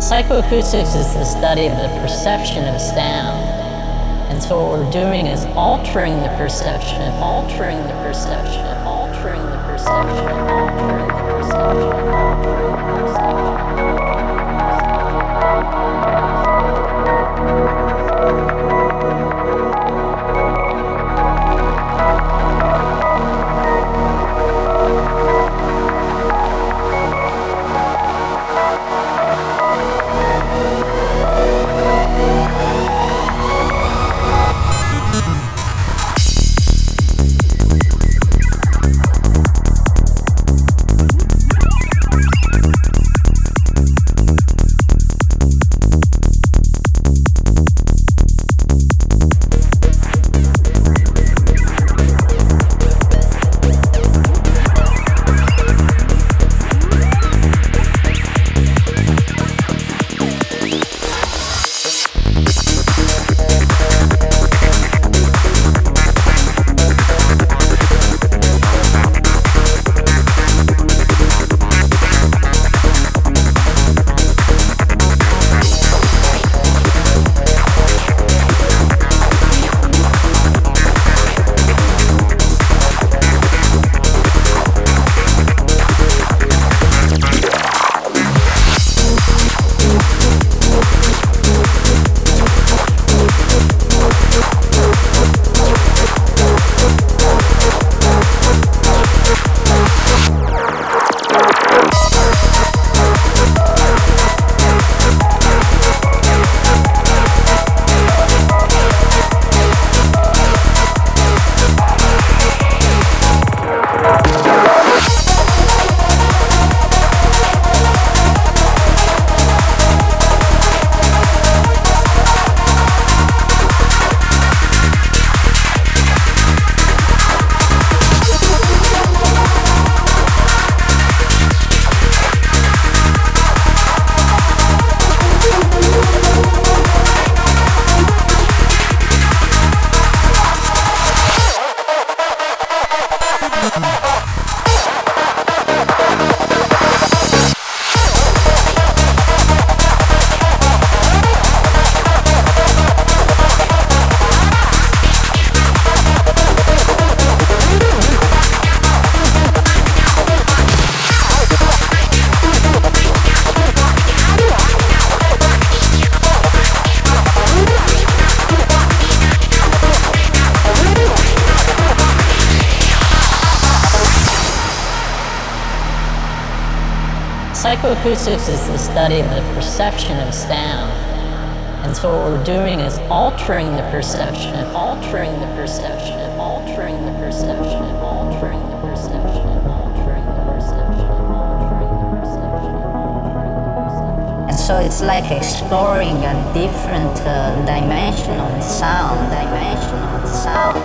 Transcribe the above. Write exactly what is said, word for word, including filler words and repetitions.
Psychoacoustics is the study of the perception of sound. And so what we're doing is altering the perception, altering the perception, altering the perception, altering the perception, altering the Psychoacoustics is the study of the perception of sound. And so what we're doing is altering the perception, altering the perception, altering the perception, altering the perception, altering the perception, altering the perception, altering the perception. And so it's like exploring a different uh, dimension of sound, dimension of sound.